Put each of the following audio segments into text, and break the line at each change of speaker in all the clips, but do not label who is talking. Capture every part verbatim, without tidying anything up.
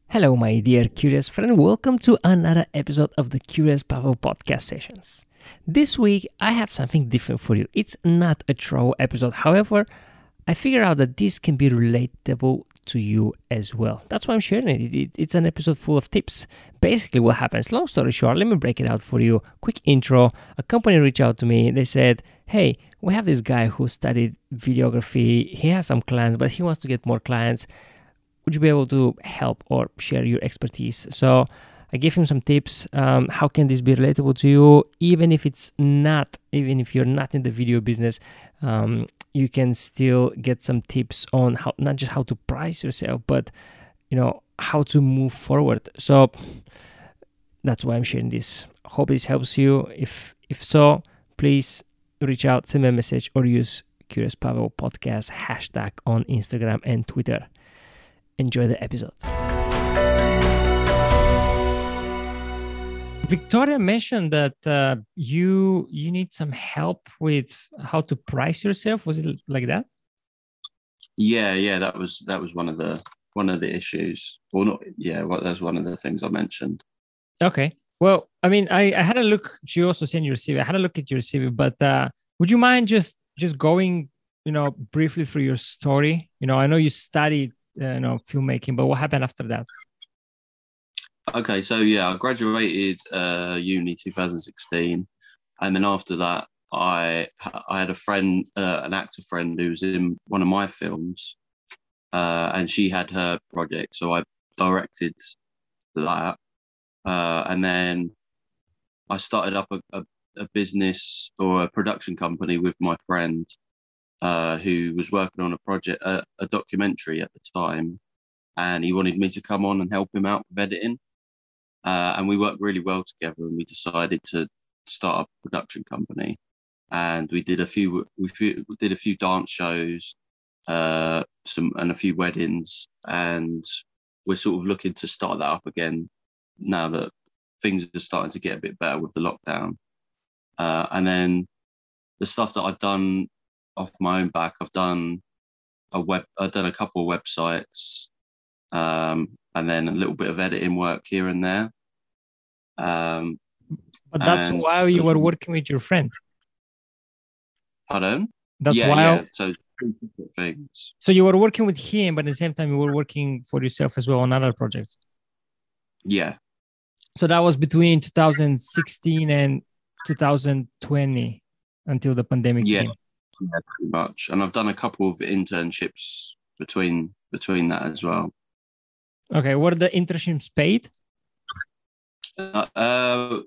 Hello, my dear curious friend. Welcome to another episode of the Curious Pavel podcast sessions. This week, I have something different for you. It's not a travel episode. However, I figured out that this can be relatable to you as well. That's why I'm sharing it. It- it- It's an episode full of tips. Basically, what happens, long story short, let me break it out for you. Quick intro. A company reached out to me. They said, hey, we have this guy who studied videography. He has some clients, but he wants to get more clients. Would you be able to help or share your expertise? So I gave him some tips. Um, how can this be relatable to you? Even if it's not, even if you're not in the video business, um, you can still get some tips on how, not just how to price yourself, but you know, how to move forward. So that's why I'm sharing this. Hope this helps you. If if so, please reach out, send me a message, or use Curious Pavel Podcast hashtag on Instagram and Twitter. Enjoy the episode. Victoria mentioned that uh, you you need some help with how to price yourself. Was it like that?
Yeah, yeah, that was that was one of the one of the issues. Well, not yeah, well, that was one of the things I mentioned.
Okay. Well, I mean, I, I had a look. She also sent your C V. I had a look at your C V, but uh, would you mind just just going, you know, briefly through your story? You know, I know you studied, uh, you know, filmmaking, but what happened after that?
Okay, so yeah, I graduated uh, uni twenty sixteen, and then after that, I I had a friend, uh, an actor friend who was in one of my films, uh, and she had her project, so I directed that, uh, and then I started up a, a, a business or a production company with my friend, uh, who was working on a project, a, a documentary at the time, and he wanted me to come on and help him out with editing. Uh, and we worked really well together, and we decided to start a production company. And we did a few, we, fe- we did a few dance shows, uh, some and a few weddings, and we're sort of looking to start that up again now that things are starting to get a bit better with the lockdown. Uh, and then the stuff that I've done off my own back, I've done a web, I've done a couple of websites, um, and then a little bit of editing work here and there. Um,
But that's
and
while you were working with your friend.
pardon?
That's
Yeah,
while
yeah. So two different things.
So you were working with him, but at the same time you were working for yourself as well on other projects.
Yeah,
So that was between two thousand sixteen and two thousand twenty until the pandemic
yeah,
came.
yeah, pretty much. And I've done a couple of internships between between that as well.
Okay, were the internships paid?
Uh, uh,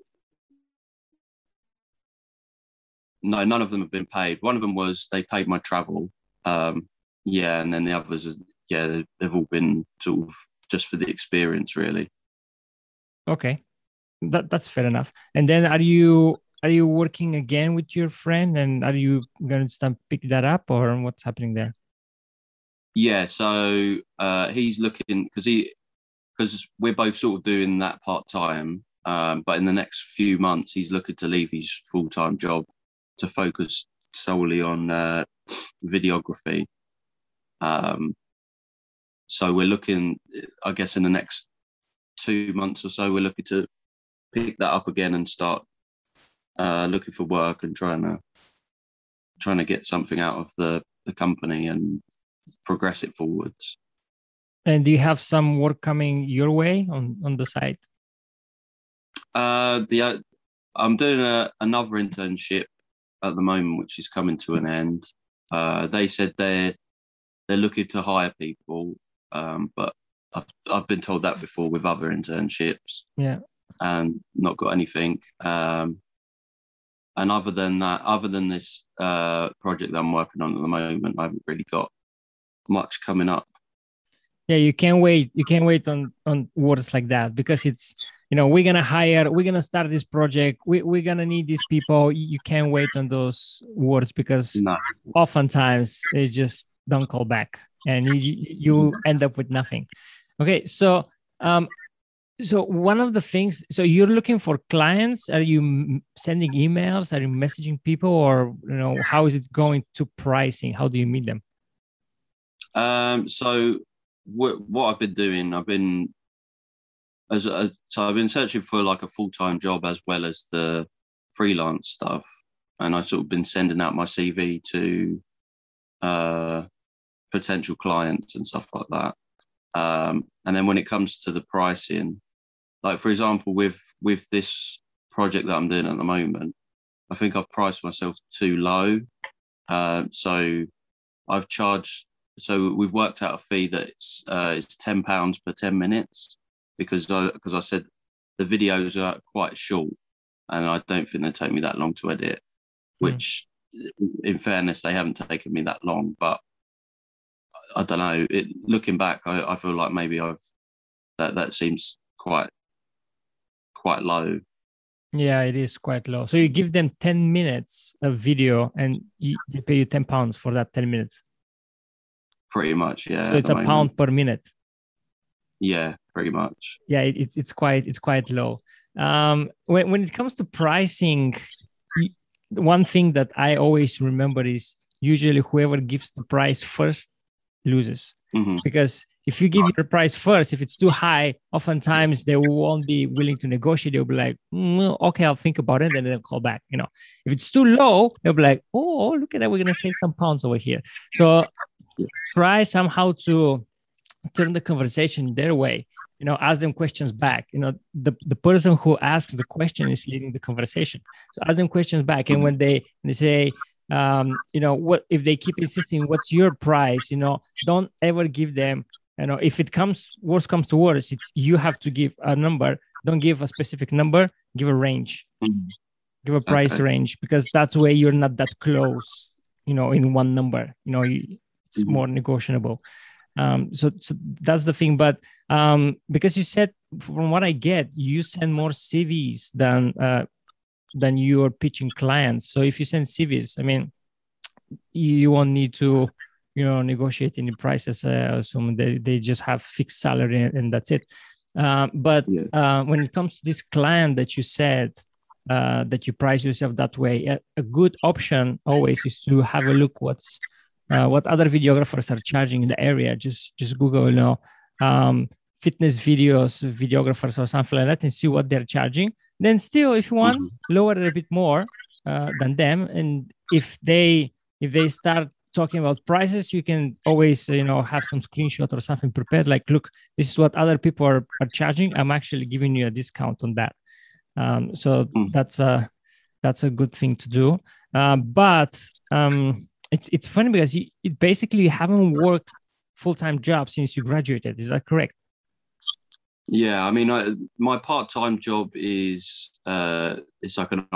no, none of them have been paid. One of them was they paid my travel. Um, yeah, and then the others, yeah, they- they've all been sort of just for the experience, really.
Okay, that that's fair enough. And then are you are you working again with your friend, and are you going to start pick that up, or what's happening there?
Yeah, so uh, he's looking because he because we're both sort of doing that part time. Um, but in the next few months, he's looking to leave his full time job to focus solely on uh, videography. Um, so we're looking, I guess, in the next two months or so, we're looking to pick that up again and start uh, looking for work and trying to trying to get something out of the the company and progress it forwards.
And do you have some work coming your way on on the side?
Uh, the uh, I'm doing a, another internship at the moment, which is coming to an end. Uh, they said they're they're looking to hire people, um, but I've I've been told that before with other internships
Yeah.
and not got anything. Um, and other than that, other than this uh, project that I'm working on at the moment, I haven't really got much coming up.
Yeah, you can't wait. You can't wait on on words like that, because it's, you know, we're gonna hire, we're gonna start this project, we, we're gonna need these people. You can't wait on those words, because
No.
oftentimes they just don't call back, and you you you end up with nothing. Okay, so um so one of the things, so you're looking for clients. Are you m- sending emails? Are you messaging people? Or, you know, how is it going to pricing? How do you meet them?
Um, so what what I've been doing, I've been as a, so I've been searching for like a full time job as well as the freelance stuff, and I've sort of been sending out my C V to uh, potential clients and stuff like that. Um, and then when it comes to the pricing, like for example, with with this project that I'm doing at the moment, I think I've priced myself too low. Uh, so I've charged. So we've worked out a fee that's uh, it's ten pounds per ten minutes because I because I said the videos are quite short, and I don't think they take me that long to edit. Which, mm. in fairness, they haven't taken me that long. But I don't know. It, looking back, I, I feel like maybe I've that that seems quite quite low.
Yeah, it is quite low. So you give them ten minutes of video, and you, you pay you ten pounds for that ten minutes.
Pretty much, yeah.
So it's a moment. pound per minute.
Yeah, pretty much.
Yeah, it, it's quite it's quite low. Um, when when it comes to pricing, one thing that I always remember is usually whoever gives the price first loses.
Mm-hmm.
Because if you give your price first, if it's too high, oftentimes they won't be willing to negotiate. They'll be like, mm, okay, I'll think about it, and then they'll call back. You know, if it's too low, they'll be like, oh, look at that, we're gonna save some pounds over here. So try somehow to turn the conversation their way. You know, ask them questions back. You know, the, the person who asks the question is leading the conversation. So ask them questions back, and when they when they say, um, you know, what if they keep insisting, what's your price? You know, don't ever give them. You know, if it comes, worse comes to worse, it's, you have to give a number. Don't give a specific number. Give a range. Mm-hmm. Give a price okay. range, because that's where you're not that close. You know, in one number. You know, you, it's mm-hmm. more negotiable. Um, so, so that's the thing. But um, because you said, from what I get, you send more C Vs than uh, than you're pitching clients. So if you send C Vs, I mean, you, you won't need to, you know, negotiate any prices. Uh, assume they, they just have fixed salary, and, and that's it. Uh, but yeah. uh, when it comes to this client that you said uh, that you price yourself that way, a, a good option always is to have a look what's uh, what other videographers are charging in the area. Just just Google, you know, um, fitness videos, videographers or something like that, and see what they're charging. Then still, if you want, mm-hmm. lower it a bit more uh, than them. And if they if they start talking about prices, you can always, you know, have some screenshot or something prepared. Like, look, this is what other people are, are charging. I'm actually giving you a discount on that. Um, so mm. that's a that's a good thing to do. Uh, but um, it's it's funny because you it basically you haven't worked full-time job since you graduated. Is that correct?
Yeah, I mean, I, my part-time job is uh, it's like an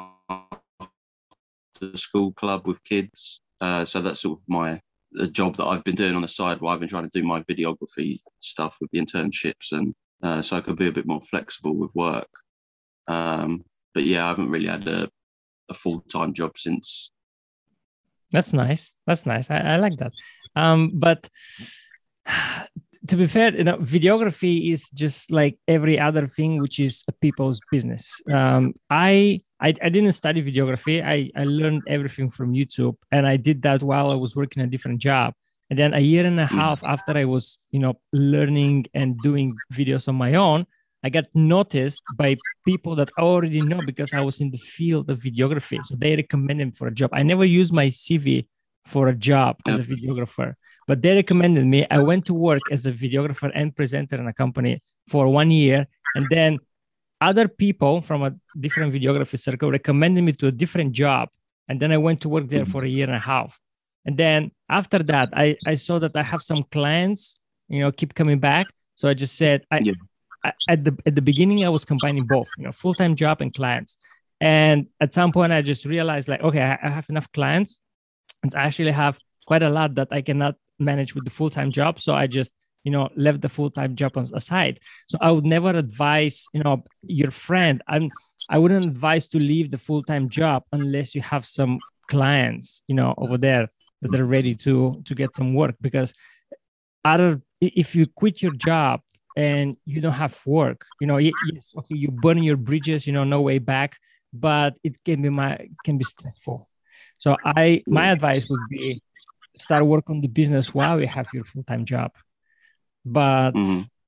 after-school club with kids. Uh, so that's sort of my the job that I've been doing on the side, while I've been trying to do my videography stuff with the internships, and uh, so I could be a bit more flexible with work. Um, but yeah, I haven't really had a, a full-time job since.
That's nice. That's nice. I, I like that. Um, but to be fair, you know, videography is just like every other thing, which is a people's business. Um, I, I I didn't study videography. I, I learned everything from YouTube, and I did that while I was working a different job. And then a year and a half after I was, you know, learning and doing videos on my own, I got noticed by people that I already know because I was in the field of videography. So they recommended me for a job. I never used my C V for a job as a videographer, but they recommended me. I went to work as a videographer and presenter in a company for one year. And then other people from a different videography circle recommended me to a different job. And then I went to work there for a year and a half. And then after that, I, I saw that I have some clients, you know, keep coming back. So I just said, I, yeah. I, at the at the beginning, I was combining both, you know, full-time job and clients. And at some point, I just realized, like, okay, I, I have enough clients. And I actually have quite a lot that I cannot manage with the full-time job. So I just, you know, left the full-time job aside. So I would never advise, you know, your friend. I'm, I wouldn't advise to leave the full-time job unless you have some clients, you know, over there that are ready to, to get some work. Because other, if you quit your job and you don't have work, you know, yes, okay, you burn your bridges, you know, no way back, but it can be my, can be stressful. So I, my advice would be start work on the business while you have your full-time job. But mm-hmm.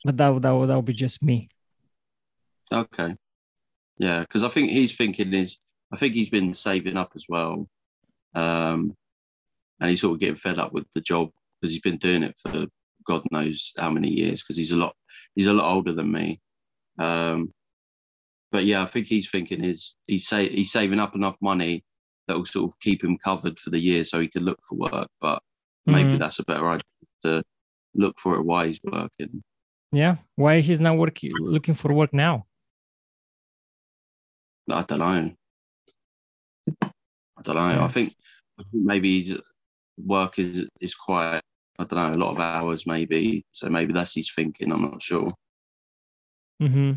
but that would- that would, that would be just me.
Okay. Yeah, because I think he's thinking is I think he's been saving up as well, um, and he's sort of getting fed up with the job because he's been doing it for God knows how many years. Because he's a lot he's a lot older than me. Um, but yeah, I think he's thinking is he's sa- he's saving up enough money that will sort of keep him covered for the year so he can look for work. But maybe
Mhm.
that's a better idea to look for it while he's working.
Yeah. Why he's not working, looking for work now?
I don't know. I don't know.
Yeah.
I think I think maybe his work is is quite I don't know a lot of hours maybe. So maybe that's his thinking. I'm not sure.
hmm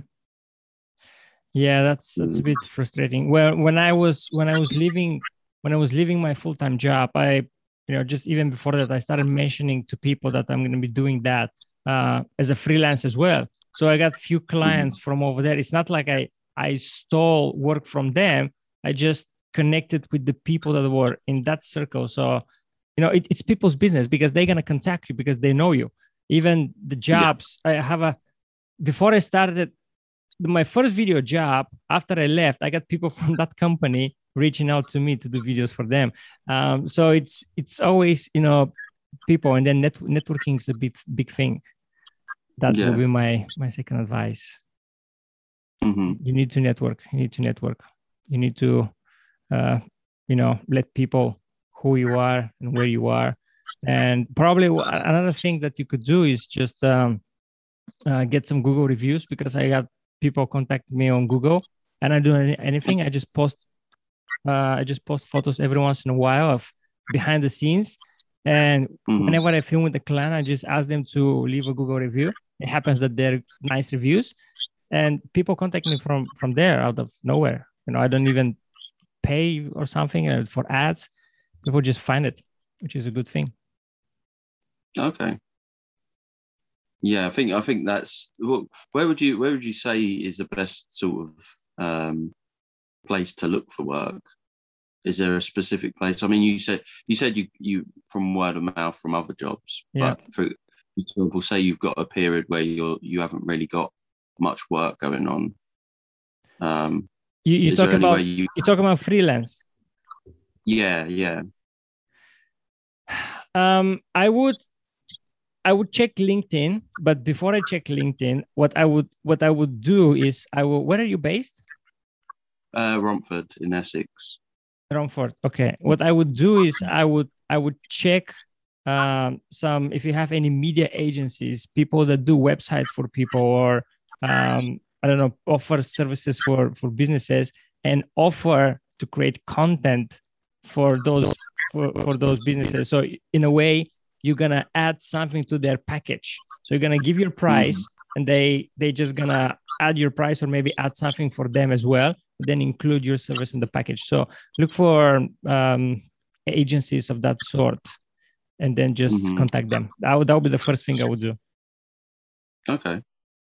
Yeah, that's that's a bit frustrating. Well, when I was when I was leaving when I was leaving my full time job, I you know just even before that, I started mentioning to people that I'm going to be doing that uh, as a freelance as well. So I got few clients from over there. It's not like I I stole work from them. I just connected with the people that were in that circle. So you know it, it's people's business because they're going to contact you because they know you. Even the
Yeah.
jobs, I have a before I started my first video job after I left, I got people from that company reaching out to me to do videos for them. Um, so it's it's always you know people, and then net, networking is a big big thing. That will
Yeah.
be my my second advice.
hmm
You need to network. You need to network. You need to uh, you know let people who you are and where you are. And probably another thing that you could do is just um, uh, get some Google reviews because I got people contact me on Google, and I do any, anything. I just post, uh, I just post photos every once in a while of behind the scenes, and
hmm
whenever I film with the client, I just ask them to leave a Google review. It happens that they're nice reviews, and people contact me from from there out of nowhere. You know, I don't even pay or something uh, for ads. People just find it, which is a good thing.
Okay. Yeah, I think I think that's well, where would you where would you say is the best sort of um, place to look for work? Is there a specific place? I mean, you said you said you you from word of mouth from other jobs,
Yeah.
but for example, say you've got a period where you're you haven't really got much work going on. Um,
You you
is
talk
there any way
about
you?
you talk about freelance.
Yeah, yeah.
Um, I would I would check LinkedIn, but before I check LinkedIn, what I would what I would do is I will. Where are you based?
Uh, Romford in Essex.
Romford. Okay. What I would do is I would I would check um, some if you have any media agencies, people that do websites for people, or um, I don't know, offer services for for businesses and offer to create content for those for, for those businesses. So in a way, you're gonna add something to their package. So you're gonna give your price, and they they just gonna add your price or maybe add something for them as well, then include your service in the package. So look for um, agencies of that sort, and then just
Mm-hmm.
contact them. That would, that would be the first thing I would do.
Okay.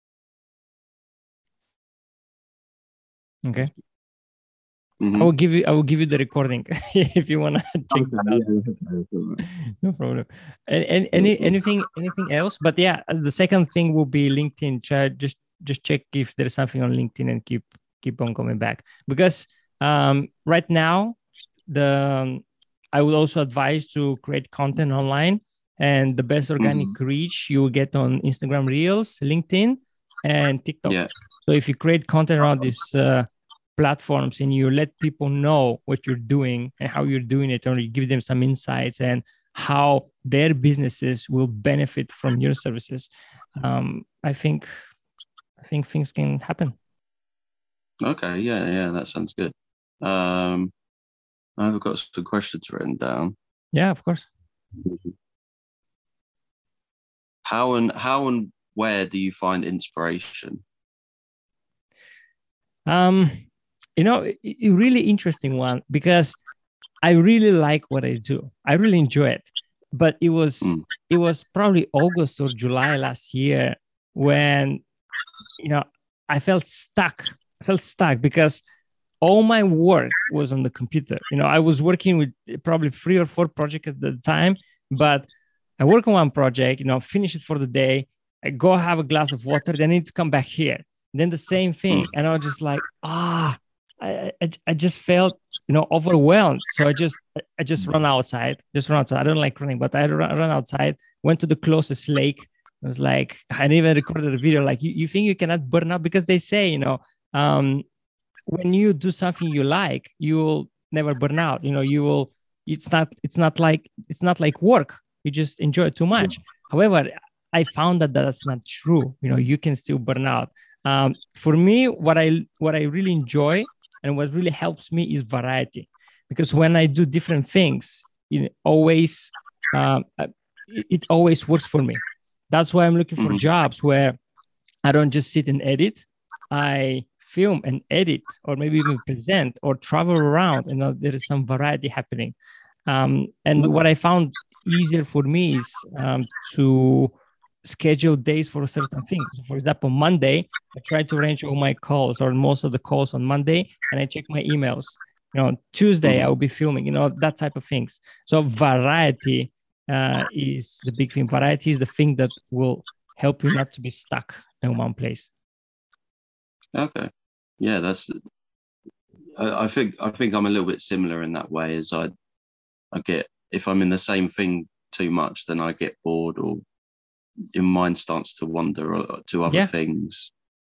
Okay.
Mm-hmm.
I will give you. I will give you the recording if you wanna check okay, that out. Yeah. No problem. And, and any anything anything else? But yeah, the second thing will be LinkedIn. Try just just check if there's something on LinkedIn and keep keep on coming back, because um, right now the um, I would also advise to create content online, and the best organic mm-hmm. reach you will get on Instagram Reels, LinkedIn, and TikTok.
Yeah.
So if you create content around these uh, platforms and you let people know what you're doing and how you're doing it, or you give them some insights and how their businesses will benefit from your services, um, I think I think things can happen.
Okay, yeah, yeah, that sounds good. Um, I've got some questions written down.
Yeah, of course.
How and how and where do you find inspiration?
Um, you know, a really interesting one, because I really like what I do. I really enjoy it. But it was mm. it was probably August or July last year when, you know, I felt stuck. I felt stuck because all my work was on the computer. You know, I was working with probably three or four projects at the time, but I work on one project, you know, finish it for the day. I go have a glass of water, then I need to come back here. Then the same thing. And I was just like, ah, I, I, I just felt, you know, overwhelmed. So I just, I just run outside, just run outside. I don't like running, but I run, run outside, went to the closest lake. I was like, I even recorded a video, like, you, you think you cannot burn out? Because they say, you know, um, when you do something you like, you will never burn out. You know, you will, it's not, it's not like, it's not like work. You just enjoy it too much. However, I found that that's not true. You know, you can still burn out. Um, for me, what I what I really enjoy and what really helps me is variety, because when I do different things, it always um, it, it always works for me. That's why I'm looking for mm-hmm. jobs where I don't just sit and edit. I film and edit, or maybe even present or travel around. You know, there is some variety happening. Um, and mm-hmm. what I found easier for me is um, to schedule days for certain things. For example, Monday, I try to arrange all my calls or most of the calls on Monday, and I check my emails. You know, Tuesday I will be filming, you know, that type of things. So variety uh, is the big thing. Variety is the thing that will help you not to be stuck in one place.
Okay. Yeah, that's, I, I think, I think I'm a little bit similar in that way. As I, I get, if I'm in the same thing too much, then I get bored, or your mind starts to wander to other yeah. things.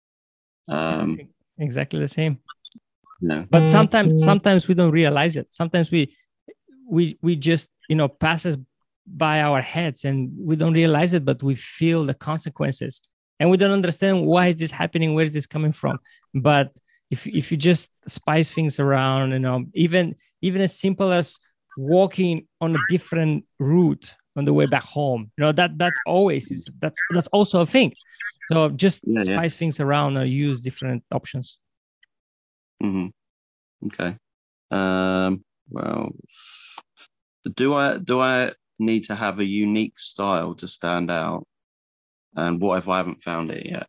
Um,
exactly the same.
Yeah.
But sometimes, sometimes we don't realize it. Sometimes we, we, we just, you know, passes by our heads and we don't realize it, but we feel the consequences and we don't understand why is this happening? Where is this coming from? But if, if you just spice things around, you know, even, even as simple as walking on a different route on the way back home, you know, that that always is, that's that's also a thing. So just yeah, spice yeah. things around or use different options.
Mm-hmm. Okay. Um, well, do I do I need to have a unique style to stand out? And what if I haven't found it yet?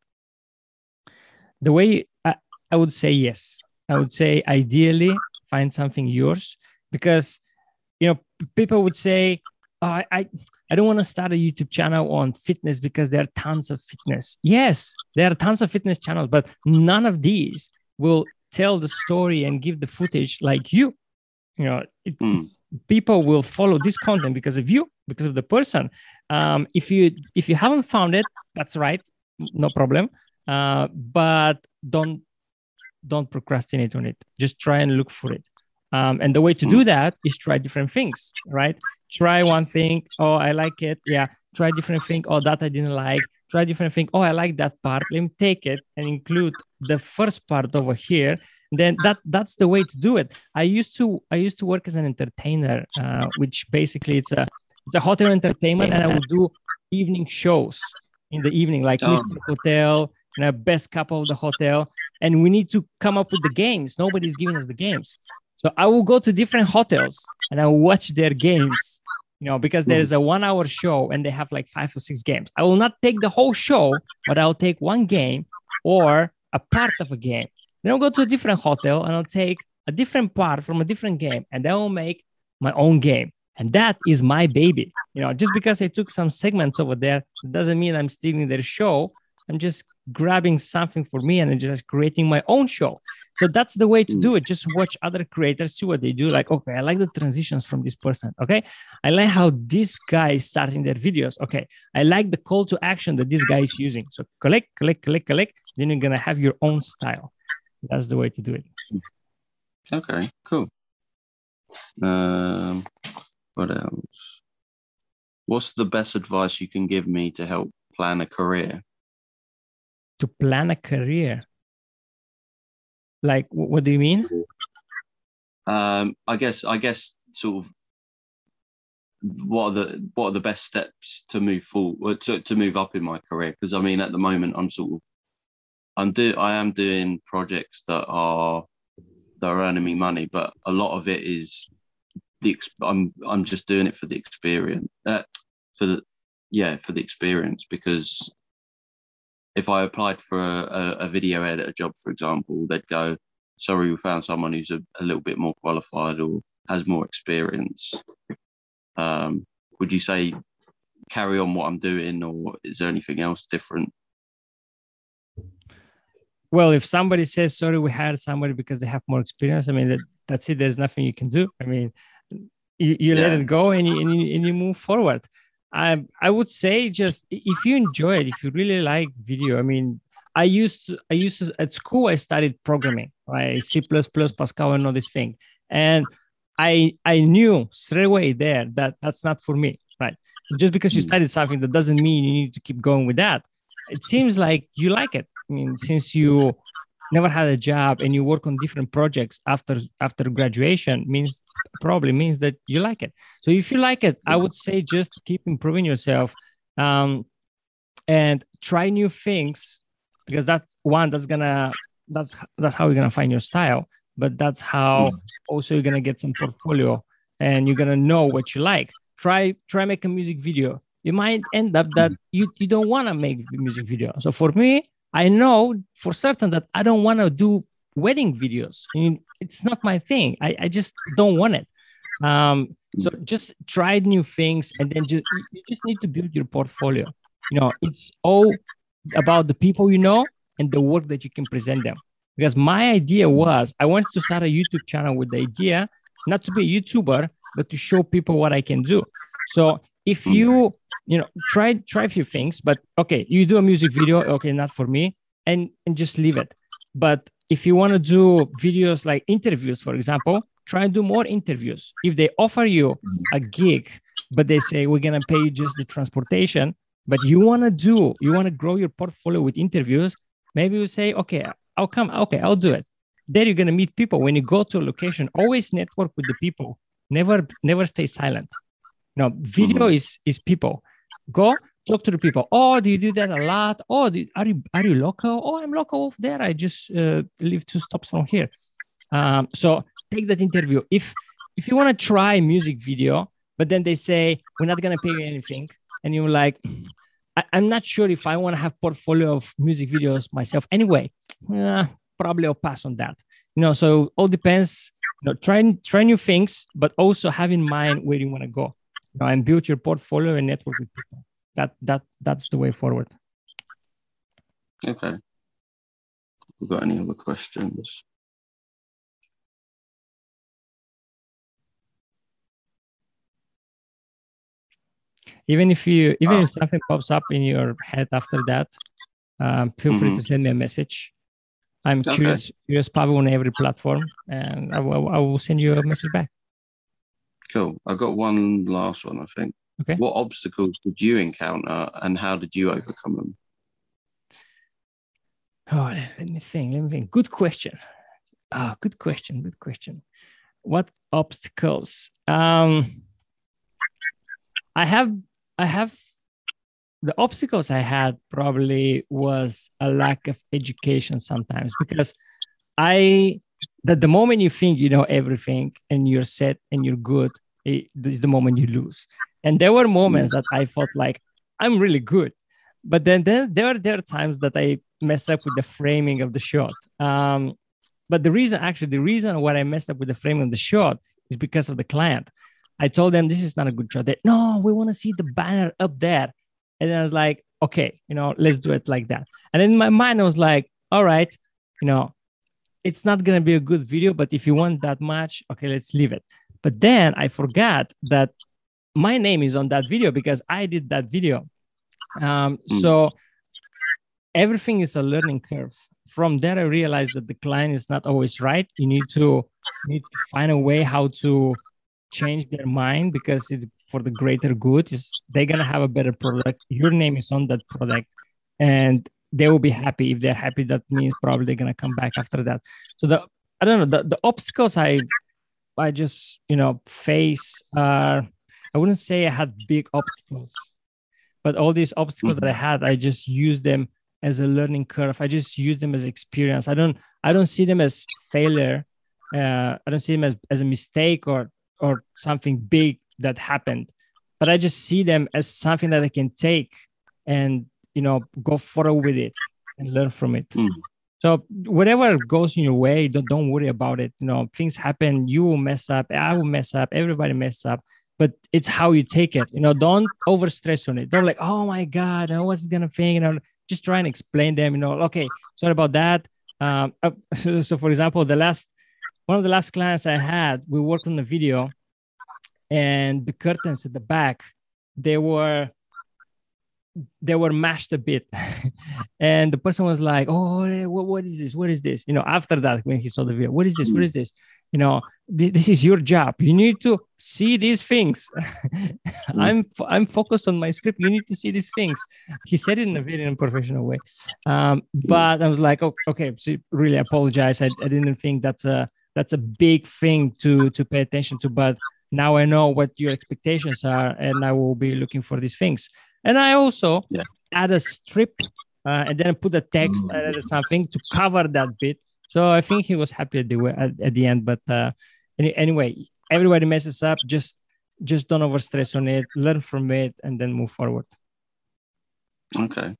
The way I, I would say yes. I would say ideally find something yours, because you know people would say, oh, I, I I don't want to start a YouTube channel on fitness because there are tons of fitness. Yes, there are tons of fitness channels, but none of these will tell the story and give the footage like you. You know, it, mm. it's, people will follow this content because of you, because of the person. Um, if you if you haven't found it, that's right, no problem. Uh, but don't don't procrastinate on it. Just try and look for it. Um, and the way to do that is try different things, right? Try one thing. Oh, I like it. Yeah. Try different thing. Oh, that I didn't like. Try different thing. Oh, I like that part. Let me take it and include the first part over here. Then that that's the way to do it. I used to I used to work as an entertainer, uh, which basically it's a it's a hotel entertainment, and I would do evening shows in the evening, like oh. Mister Hotel, you know, best couple of the hotel, and we need to come up with the games. Nobody's giving us the games. So I will go to different hotels and I will watch their games, you know, because there's a one hour show and they have like five or six games. I will not take the whole show, but I'll take one game or a part of a game. Then I'll go to a different hotel and I'll take a different part from a different game, and then I'll make my own game. And that is my baby. You know, just because I took some segments over there doesn't mean I'm stealing their show. I'm just grabbing something for me and just creating my own show. So that's the way to do it. Just watch other creators, see what they do. Like, okay, I like the transitions from this person. Okay. I like how this guy is starting their videos. Okay. I like the call to action that this guy is using. So collect, collect, collect, collect. Then you're going to have your own style. That's the way to do it.
Okay, cool. Um, what else? What's the best advice you can give me to help plan a career?
To plan a career? Like, what do you mean?
Um, I guess, I guess, sort of, what are the what are the best steps to move forward, to to move up in my career? Because I mean, at the moment, I'm sort of, I'm do, I am doing projects that are that are earning me money, but a lot of it is the I'm I'm just doing it for the experience, uh, for the yeah for the experience. Because if I applied for a, a video editor job, for example, they'd go, sorry, we found someone who's a, a little bit more qualified or has more experience. Um, would you say, carry on what I'm doing, or is there anything else different?
Well, if somebody says, sorry, we hired somebody because they have more experience, I mean, that, that's it. There's nothing you can do. I mean, you, you
Yeah.
let it go and you, and you, and you move forward. I, I would say just if you enjoy it, if you really like video, I mean, I used to, I used to, at school, I studied programming, right? C plus plus, Pascal, and all this thing. And I, I knew straight away there that that's not for me, right? Just because you studied something, that doesn't mean you need to keep going with that. It seems like you like it. I mean, since you never had a job and you work on different projects after after graduation, means probably means that you like it. So if you like it, I would say just keep improving yourself, um, and try new things, because that's one that's gonna that's that's how you're gonna find your style. But that's how also you're gonna get some portfolio and you're gonna know what you like. Try try make a music video. You might end up that you, you don't want to make the music video. So for me, I know for certain that I don't want to do wedding videos. I mean, it's not my thing. I, I just don't want it. Um, so just try new things, and then just, you just need to build your portfolio. You know, it's all about the people you know and the work that you can present them. Because my idea was I wanted to start a YouTube channel with the idea not to be a YouTuber, but to show people what I can do. So if you you know, try try a few things, but okay, you do a music video, okay, not for me, and and just leave it. But if you want to do videos like interviews, for example, try and do more interviews. If they offer you a gig, but they say we're gonna pay you just the transportation, but you want to do, you want to grow your portfolio with interviews, maybe you say, okay, I'll come, okay, I'll do it. There you're gonna meet people. When you go to a location, always network with the people. Never, never stay silent. No, video mm-hmm. is is people. Go talk to the people. Oh, do you do that a lot? Oh, do, are you are you local? Oh, I'm local over there. I just uh, live two stops from here. Um, so take that interview. If if you want to try music video, but then they say we're not gonna pay you anything, and you're like, I, I'm not sure if I want to have portfolio of music videos myself. Anyway, uh, probably I'll pass on that. You know, so all depends. You know, try try new things, but also have in mind where you want to go. You know, and build your portfolio and network with people. That that that's the way forward.
Okay. We've got any other questions?
Even if you even oh. if something pops up in your head after that, um, feel mm-hmm. free to send me a message. I'm okay. curious, curious Pavel on every platform, and I will, I will send you a message back.
Cool. I've got one last one, I think.
Okay.
What obstacles did you encounter and how did you overcome them?
Oh, let me think. Let me think. Good question. Ah, oh, good question. Good question. What obstacles? Um, I have, I have, the obstacles I had probably was a lack of education sometimes, because I, that the moment you think you know everything and you're set and you're good, it, this is the moment you lose. And there were moments that I felt like I'm really good, but then, then there, there are times that I messed up with the framing of the shot. Um, but the reason, actually, the reason why I messed up with the framing of the shot is because of the client. I told them this is not a good shot. They, no, we want to see the banner up there. And then I was like, okay, you know, let's do it like that. And in my mind, I was like, all right, you know, it's not going to be a good video, but if you want that much, okay, let's leave it. But then I forgot that my name is on that video because I did that video. Um, mm. So everything is a learning curve. From there, I realized that the client is not always right. You need to, you need to find a way how to change their mind, because it's for the greater good. It's, they're going to have a better product. Your name is on that product, and they will be happy. If they're happy, that means probably they're going to come back after that. So the, I don't know, the, the obstacles I, I just, you know, face are, I wouldn't say I had big obstacles, but all these obstacles mm-hmm. that I had, I just used them as a learning curve. I just use them as experience. I don't, I don't see them as failure. Uh, I don't see them as, as a mistake or, or something big that happened, but I just see them as something that I can take and, you know, go forward with it and learn from it. Mm. So whatever goes in your way, don't, don't worry about it. You know, things happen. You will mess up. I will mess up. Everybody mess up. but it's how you take it. You know, don't overstress on it. Don't like, oh my God, I was gonna think. You know, just try and explain them. You know, okay, sorry about that. Um, uh, so, so for example, the last one of the last clients I had, we worked on the video, and the curtains at the back, they were they were mashed a bit. And the person was like, oh, what, what is this? What is this? You know, after that, when he saw the video, what is this? What is this? You know, th- this is your job. You need to see these things. I'm f- I'm focused on my script. You need to see these things. He said it in a very unprofessional way. Um, but I was like, oh, okay, so really apologize. I, I didn't think that's a that's a big thing to to pay attention to. But now I know what your expectations are, and I will be looking for these things. And I also
Yeah.
add a strip uh, and then put a text, I added something to cover that bit. So I think he was happy at the at, at the end. But uh, any, anyway, everybody messes up. Just just don't overstress on it. Learn from it, and then move forward.
Okay.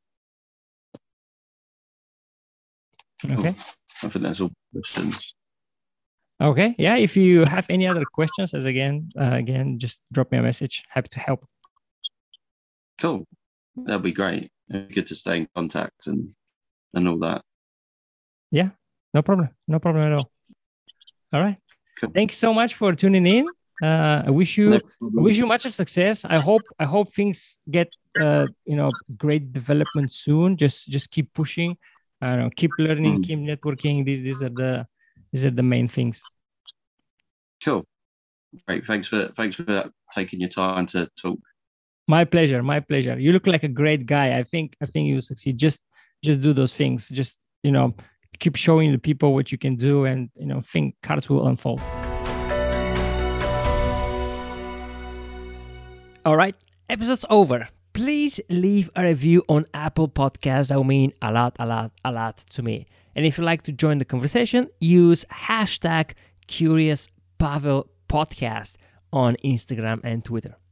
Okay.
I think that's all questions.
Okay. Yeah. If you have any other questions, as again, uh, again, just drop me a message. Happy to help.
Cool. That'd be great. It'd be good to stay in contact and and all that.
Yeah. No problem. No problem at all. All right.
Cool.
Thank you so much for tuning in. Uh, I wish you
No
I wish you much of success. I hope I hope things get uh, you know great development soon. Just just keep pushing. I don't know, keep learning,
Mm.
keep networking. These these are the these are the main things.
Cool. Great. Thanks for thanks for that, taking your time to talk.
My pleasure. My pleasure. You look like a great guy. I think I think you succeed. Just just do those things. Just you know keep showing the people what you can do, and you know think cards will unfold. All right, episode's over. Please leave a review on Apple Podcasts. That will mean a lot, a lot, a lot to me. And if you'd like to join the conversation, use hashtag Curious Pavel Podcast on Instagram and Twitter.